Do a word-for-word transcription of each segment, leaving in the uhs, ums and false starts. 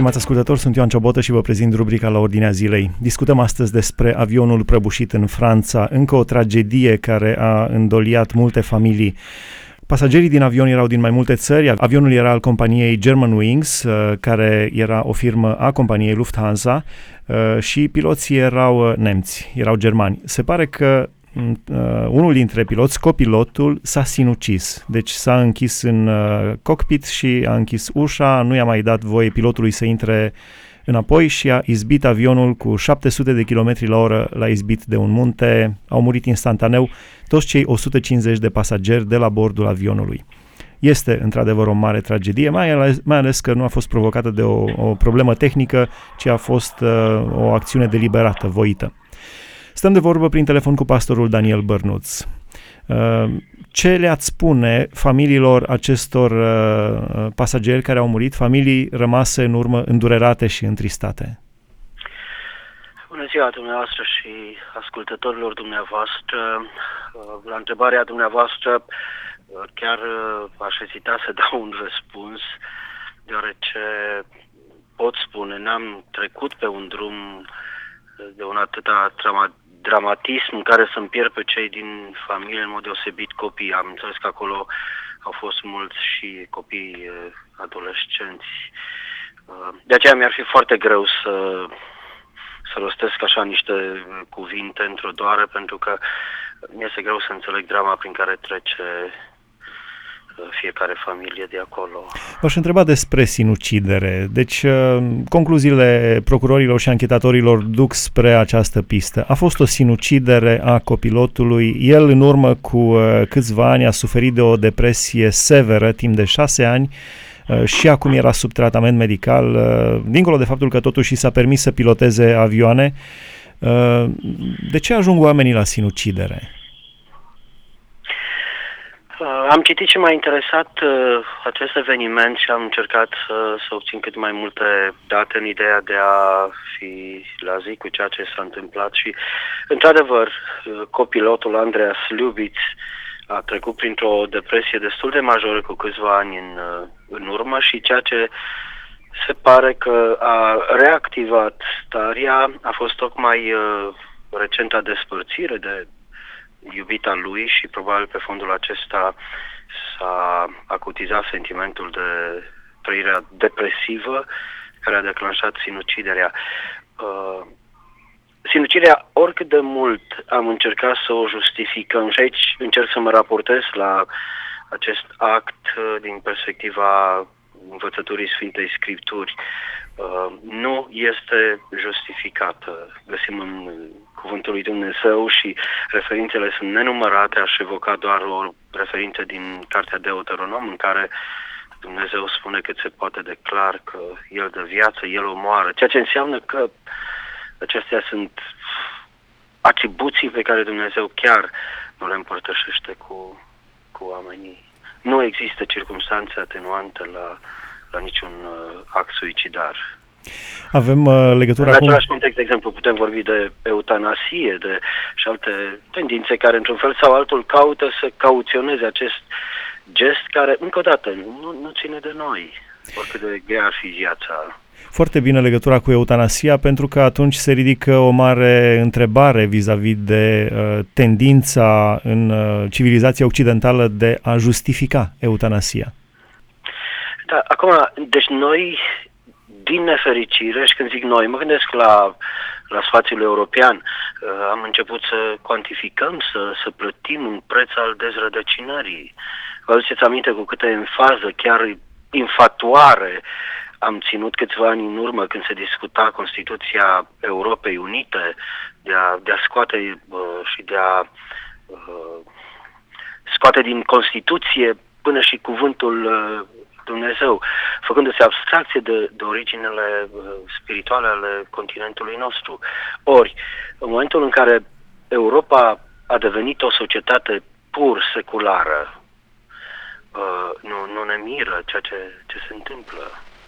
Stimați ascultători, sunt Ioan Ciobotă și vă prezint rubrica La Ordinea Zilei. Discutăm astăzi despre avionul prăbușit în Franța, încă o tragedie care a îndoliat multe familii. Pasagerii din avion erau din mai multe țări. Avionul era al companiei Germanwings, care era o firmă a companiei Lufthansa, și piloții erau nemți, erau germani. Se pare că unul dintre piloți, copilotul, s-a sinucis. Deci s-a închis în cockpit și a închis ușa, nu i-a mai dat voie pilotului să intre înapoi și a izbit avionul cu șapte sute de kilometri la oră, l-a izbit de un munte, au murit instantaneu toți cei o sută cincizeci de pasageri de la bordul avionului. Este într-adevăr o mare tragedie, mai ales, mai ales că nu a fost provocată de o, o problemă tehnică, ci a fost uh, o acțiune deliberată, voită. Stăm de vorbă prin telefon cu pastorul Daniel Bărnuț. Uh, ce le-ați spune familiilor acestor uh, pasageri care au murit, familii rămase în urmă îndurerate și întristate? Bună ziua dumneavoastră și ascultătorilor dumneavoastră. La întrebarea dumneavoastră chiar aș ezita să dau un răspuns, deoarece pot spune, n-am trecut pe un drum de un atâta drama, dramatism în care să-mi pierd pe cei din familie, în mod deosebit copii. Am înțeles că acolo au fost mulți și copii adolescenți. De aceea mi-ar fi foarte greu să, să rostesc așa niște cuvinte într-o doară, pentru că mi-este greu să înțeleg drama prin care trece fiecare familie de acolo. V-aș întreba despre sinucidere. Deci, concluziile procurorilor și anchetatorilor duc spre această pistă. A fost o sinucidere a copilotului. El, în urmă cu câțiva ani, a suferit de o depresie severă timp de șase ani și acum era sub tratament medical, dincolo de faptul că totuși s-a permis să piloteze avioane. De ce ajung oamenii la sinucidere? Am citit și m-a interesat uh, acest eveniment și am încercat să, să obțin cât mai multe date în ideea de a fi la zi cu ceea ce s-a întâmplat și, într-adevăr, copilotul Andreas Lubitz a trecut printr-o depresie destul de majoră cu câțiva ani în, în urmă și ceea ce se pare că a reactivat starea a fost tocmai uh, recenta despărțire de iubita lui și probabil pe fondul acesta s-a acutizat sentimentul de trăirea depresivă care a declanșat sinuciderea. Uh, sinuciderea, oricât de mult am încercat să o justificăm, și aici încerc să mă raportez la acest act uh, din perspectiva învățăturii Sfintei Scripturi, uh, nu este justificată. Găsim în Cuvântul lui Dumnezeu și referințele sunt nenumărate. Aș evoca doar o referință din Cartea Deuteronom, în care Dumnezeu spune cât se poate de clar că El dă viață, El omoară, ceea ce înseamnă că acestea sunt atribuții pe care Dumnezeu chiar nu le împărtășește cu, cu oamenii. Nu există circumstanțe atenuante la, la niciun uh, act suicidar. Avem uh, legătura în acum... același context, de exemplu, putem vorbi de eutanasie de, și alte tendințe care, într-un fel sau altul, caută să cauționeze acest gest care, încă o dată, nu, nu ține de noi, oricât de grea ar fi viața. Foarte bine legătura cu eutanasia, pentru că atunci se ridică o mare întrebare vis-a-vis de uh, tendința în uh, civilizația occidentală de a justifica eutanasia. Da, acum, deci noi, din nefericire, și când zic noi, mă gândesc la, la spațiul european, uh, am început să cuantificăm, să, să plătim un preț al dezrădăcinării. Vă aduceți aminte cu câtă enfază, chiar infatuare, am ținut câțiva ani în urmă când se discuta Constituția Europei Unite de a, de a scoate uh, și de a uh, scoate din Constituție până și cuvântul uh, Dumnezeu, făcându-se abstracție de, de originele uh, spirituale ale continentului nostru. Ori, în momentul în care Europa a devenit o societate pur seculară, uh, nu, nu ne miră ceea ce, ce se întâmplă.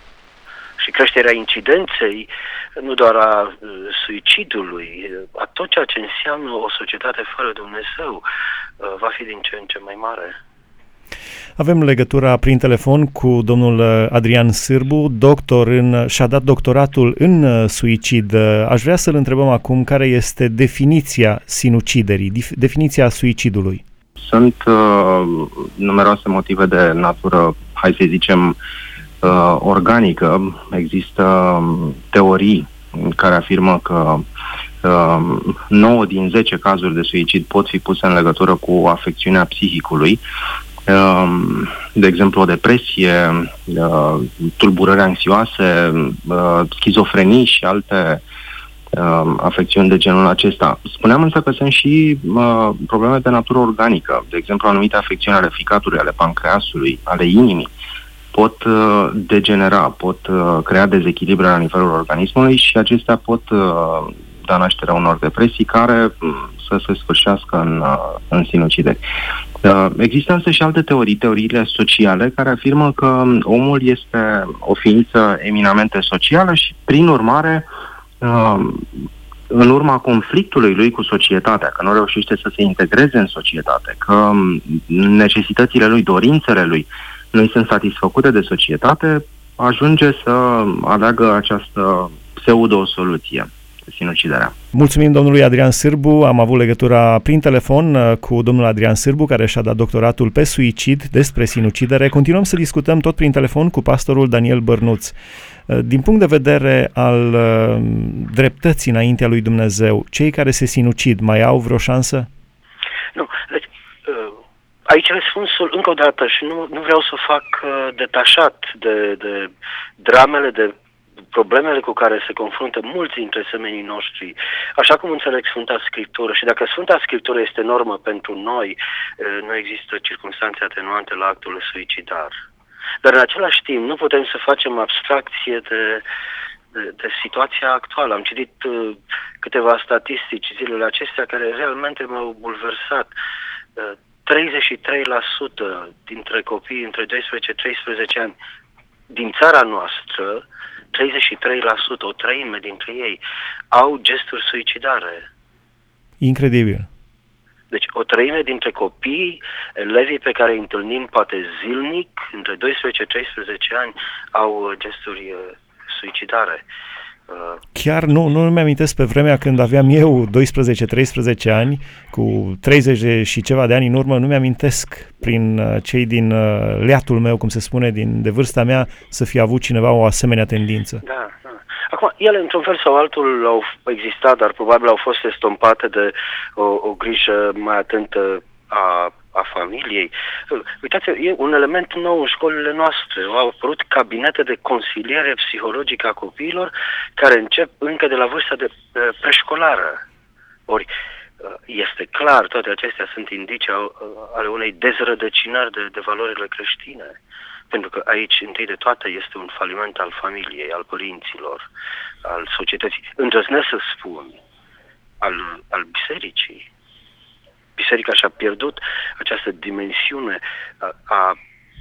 Și creșterea incidenței, nu doar a uh, suicidului, a tot ceea ce înseamnă o societate fără Dumnezeu, uh, va fi din ce în ce mai mare. Avem legătura prin telefon cu domnul Adrian Sârbu, doctor în, și-a dat doctoratul în suicid. Aș vrea să-l întrebăm acum care este definiția sinuciderii, definiția suicidului. Sunt uh, numeroase motive de natură, hai să zicem, uh, organică. Există teorii care afirmă că uh, nouă din zece cazuri de suicid pot fi puse în legătură cu afecțiunea psihicului. Uh, de exemplu, o depresie, uh, tulburări anxioase, uh, schizofrenii și alte uh, afecțiuni de genul acesta. Spuneam însă că sunt și uh, probleme de natură organică, de exemplu anumite afecțiuni ale ficatului, ale pancreasului, ale inimii, pot uh, degenera, pot uh, crea dezechilibre la nivelul organismului și acestea pot uh, da nașterea unor depresii care uh, să se sfârșească în, uh, în sinucideri. Uh, există însă și alte teorii, teoriile sociale, care afirmă că omul este o ființă eminamente socială și, prin urmare, uh, în urma conflictului lui cu societatea, că nu reușește să se integreze în societate, că necesitățile lui, dorințele lui nu sunt satisfăcute de societate, ajunge să aleagă această pseudo-soluție, sinuciderea. Mulțumim domnului Adrian Sârbu. Am avut legătura prin telefon cu domnul Adrian Sârbu, care și-a dat doctoratul pe suicid despre sinucidere. Continuăm să discutăm tot prin telefon cu pastorul Daniel Bărnuț. Din punct de vedere al dreptății înaintea lui Dumnezeu, cei care se sinucid mai au vreo șansă? Nu. Deci, aici răspunsul, încă o dată, și nu, nu vreau să fac uh, detașat de, de dramele, de problemele cu care se confruntă mulți dintre semenii noștri, așa cum înțeleg Sfânta Scriptură. Și dacă Sfânta Scriptură este normă pentru noi, uh, nu există circunstanțe atenuante la actul suicidar. Dar în același timp nu putem să facem abstracție de, de, de situația actuală. Am citit uh, câteva statistici zilele acestea care realmente m-au bulversat. Uh, treizeci și trei la sută dintre copii între doisprezece și treisprezece ani din țara noastră, treizeci și trei la sută, o treime dintre ei, au gesturi suicidare. Incredibil. Deci o treime dintre copii, elevii pe care îi întâlnim poate zilnic, între doisprezece și treisprezece ani, au gesturi uh, suicidare. Uh, Chiar nu, nu îmi amintesc pe vremea când aveam eu doisprezece treisprezece ani, cu treizeci și ceva de ani în urmă, nu mi-amintesc prin uh, cei din uh, leatul meu, cum se spune, din, de vârsta mea, să fie avut cineva o asemenea tendință. Da, da. Acum, ele, într-un fel sau altul, au existat, dar probabil au fost estompate de o, o grijă mai atentă a, a familiei. Uitați, e un element nou în școlile noastre. Au apărut cabinete de consiliere psihologică a copiilor care încep încă de la vârsta de preșcolară. Ori, este clar, toate acestea sunt indicii ale unei dezrădăcinări de, de valorile creștine. Pentru că aici, întâi de toate, este un faliment al familiei, al părinților, al societății. Îndrăznesc să spun, al, al bisericii. Biserica și-a pierdut această dimensiune a, a...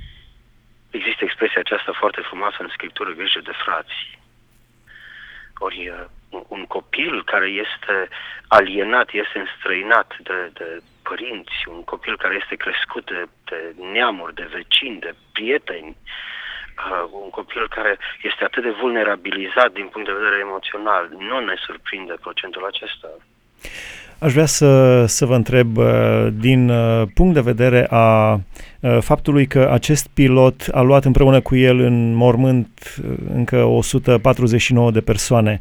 Există expresia aceasta foarte frumoasă în Scriptură, grijă de frați. Ori un, un copil care este alienat, este înstrăinat de, de părinți, un copil care este crescut de, de neamuri, de vecini, de prieteni, uh, un copil care este atât de vulnerabilizat din punct de vedere emoțional, nu ne surprinde procentul acesta. Aș vrea să, să vă întreb, din punct de vedere a faptului că acest pilot a luat împreună cu el în mormânt încă o sută patruzeci și nouă de persoane,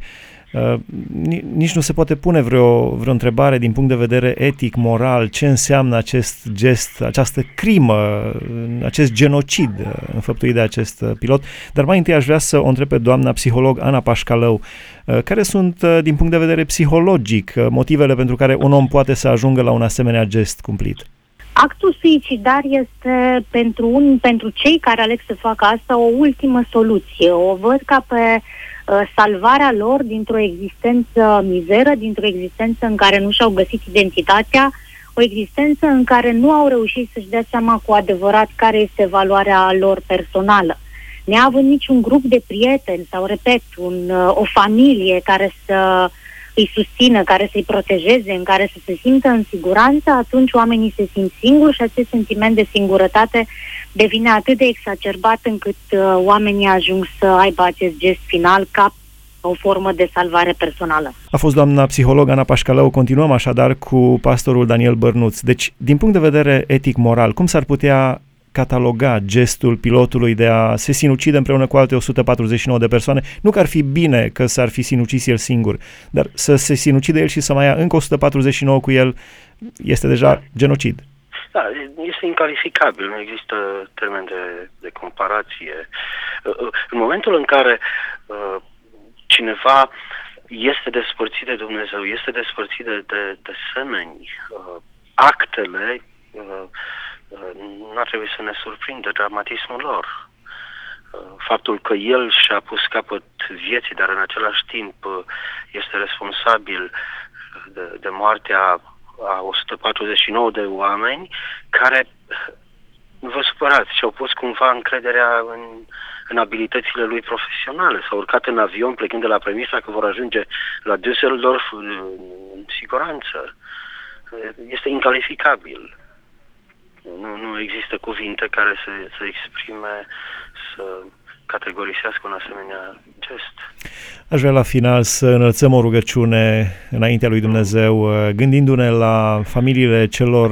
nici nu se poate pune vreo, vreo întrebare din punct de vedere etic, moral, ce înseamnă acest gest, această crimă, acest genocid înfăptuit de acest pilot. Dar mai întâi aș vrea să o întreb pe doamna psiholog Ana Pașcalău, care sunt, din punct de vedere psihologic, motivele pentru care un om poate să ajungă la un asemenea gest cumplit? Actul suicidar este pentru, un, pentru cei care aleg să facă asta o ultimă soluție. O văd ca pe uh, salvarea lor dintr-o existență mizeră, dintr-o existență în care nu și-au găsit identitatea, o existență în care nu au reușit să-și dea seama cu adevărat care este valoarea lor personală. Neavând niciun grup de prieteni sau, repet, un, uh, o familie care să îi susțină, care să-i protejeze, în care să se simtă în siguranță, atunci oamenii se simt singuri și acest sentiment de singurătate devine atât de exacerbat încât uh, oamenii ajung să aibă acest gest final ca o formă de salvare personală. A fost doamna psiholog Ana Pașcalău. Continuăm așadar cu pastorul Daniel Bărnuț. Deci, din punct de vedere etic-moral, cum s-ar putea cataloga gestul pilotului de a se sinucide împreună cu alte o sută patruzeci și nouă de persoane? Nu că ar fi bine că s-ar fi sinucis el singur, dar să se sinucide el și să mai ia încă o sută patruzeci și nouă cu el este deja genocid. Da, este incalificabil, nu există termen de, de comparație. În momentul în care uh, cineva este despărțit de Dumnezeu, este despărțit de, de, de semeni, uh, actele uh, nu ar trebui să ne surprindă dramatismul lor. Faptul că el și-a pus capăt vieții, dar în același timp este responsabil de, de moartea a o sută patruzeci și nouă de oameni care, nu vă supărați, și-au pus cumva încrederea în, în abilitățile lui profesionale. S-au urcat în avion plecând de la premisa că vor ajunge la Düsseldorf în, în siguranță. Este incalificabil. Nu, nu există cuvinte care să, să exprime, să categorisească un asemenea gest. Aș vrea la final să înălțăm o rugăciune înaintea lui Dumnezeu, gândindu-ne la familiile celor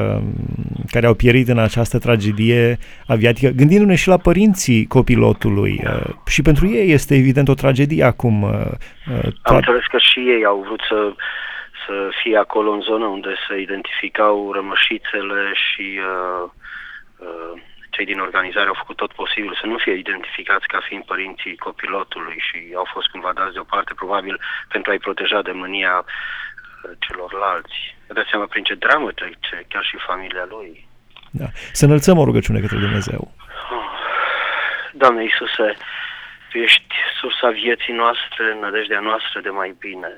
care au pierit în această tragedie aviatică, gândindu-ne și la părinții copilotului. Și pentru ei este evident o tragedie acum. Am înțeles că și ei au vrut să să fie acolo în zonă unde se identificau rămășițele și uh, uh, cei din organizare au făcut tot posibil să nu fie identificați ca fiind părinții copilotului și au fost cumva dați deoparte, probabil pentru a-i proteja de mânia uh, celorlalți. Dați seama prin ce dramă trece chiar și familia lui. Da. Să înălțăm o rugăciune către Dumnezeu. Oh. Doamne Iisuse, Tu ești sursa vieții noastre, nădejdea noastră de mai bine.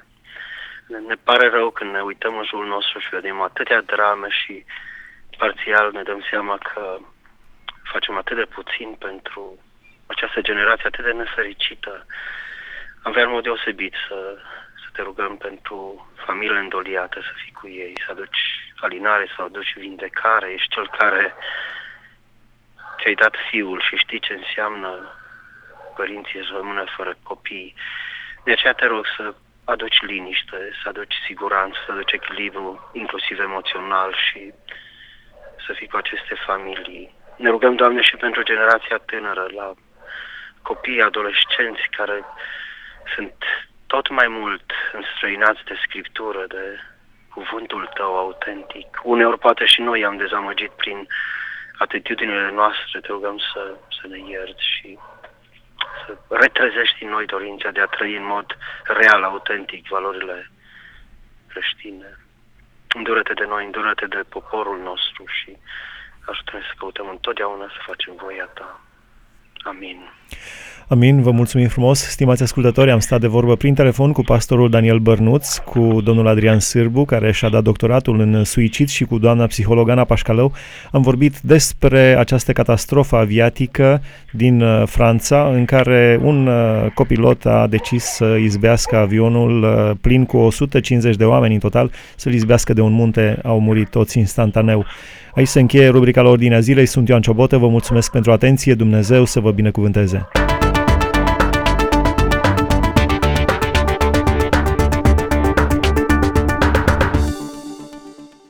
Ne pare rău când ne uităm în jurul nostru și vedem atâtea drame și parțial ne dăm seama că facem atât de puțin pentru această generație atât de nefericită. Am vrea în mod deosebit să, să te rugăm pentru familiile îndoliate, să fii cu ei, să aduci alinare, să aduci vindecare. Ești cel care ți-ai dat fiul și știi ce înseamnă părinții să rămână fără copii. De aceea te rog să aduci liniște, să aduci siguranță, să aduci echilibru, inclusiv emoțional și să fii cu aceste familii. Ne rugăm, Doamne, și pentru generația tânără, la copii, adolescenți care sunt tot mai mult înstrăinați de Scriptură, de cuvântul Tău autentic. Uneori poate și noi am dezamăgit prin atitudinile noastre, te rugăm să, să ne ierți și să retrezești în noi dorința de a trăi în mod real, autentic, valorile creștine. Îndură-te de noi, îndură-te de poporul nostru și ajută-ne să căutăm întotdeauna să facem voia Ta. Amin. Amin, vă mulțumim frumos. Stimați ascultători, am stat de vorbă prin telefon cu pastorul Daniel Bărnuț, cu domnul Adrian Sârbu, care și-a dat doctoratul în suicid, și cu doamna psiholog Ana Pașcalău. Am vorbit despre această catastrofă aviatică din Franța, în care un copilot a decis să izbească avionul plin cu o sută cincizeci de oameni în total, să-l izbească de un munte. Au murit toți instantaneu. Aici se încheie rubrica La Ordinea Zilei. Sunt Ioan Ciobotă, vă mulțumesc pentru atenție. Dumnezeu să vă binecuvânteze.